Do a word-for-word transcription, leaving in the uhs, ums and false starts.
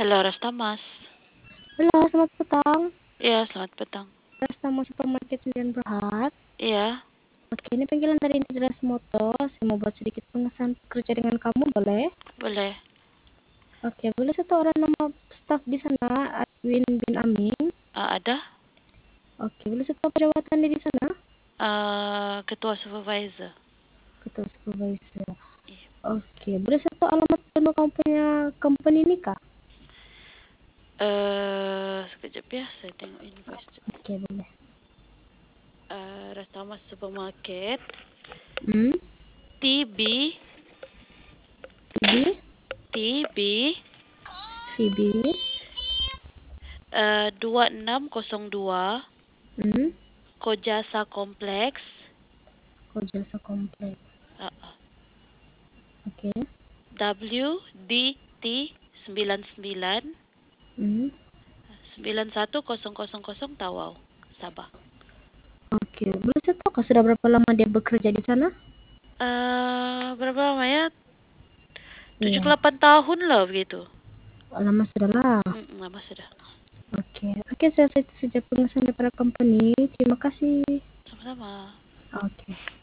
Halo, Rastamas. Halo, selamat petang. Iya, selamat petang. Rastamas Supermarket Sembilan Berhad. Iya, Oke, ini panggilan dari Integras Moto. Saya mau buat sedikit pengesahan kerja dengan kamu, boleh? boleh. Oke, boleh satu orang nama staf di sana, Adwin bin Amin. Uh, ada Oke, boleh satu pejabatannya di sana? uh, ketua supervisor. Ketua supervisor. Iya. Oke, boleh satu alamat penuh kamu punya company ini, Kak? Uh, sekejap ya, saya tengok invoice. Oke, boleh. Uh, Rastamas Supermarket. Hmm? T B V B? T B V B? uh, dua enam kosong dua Hmm? Kojasa Kompleks. Kojasa Kompleks. Uh, uh. Oke. W D T sembilan sembilan Hmm? sembilan satu kosong kosong kosong Tawau, Sabah. Oke, boleh satu kak sudah berapa lama dia bekerja di sana? Uh, berapa lama ya? tujuh Iya. puluh delapan tahun lah begitu. Lama sudah lah. Hmm, lama sudah. Oke, oke saya sejak pengesahan para company. Terima kasih. Sama-sama. Oke.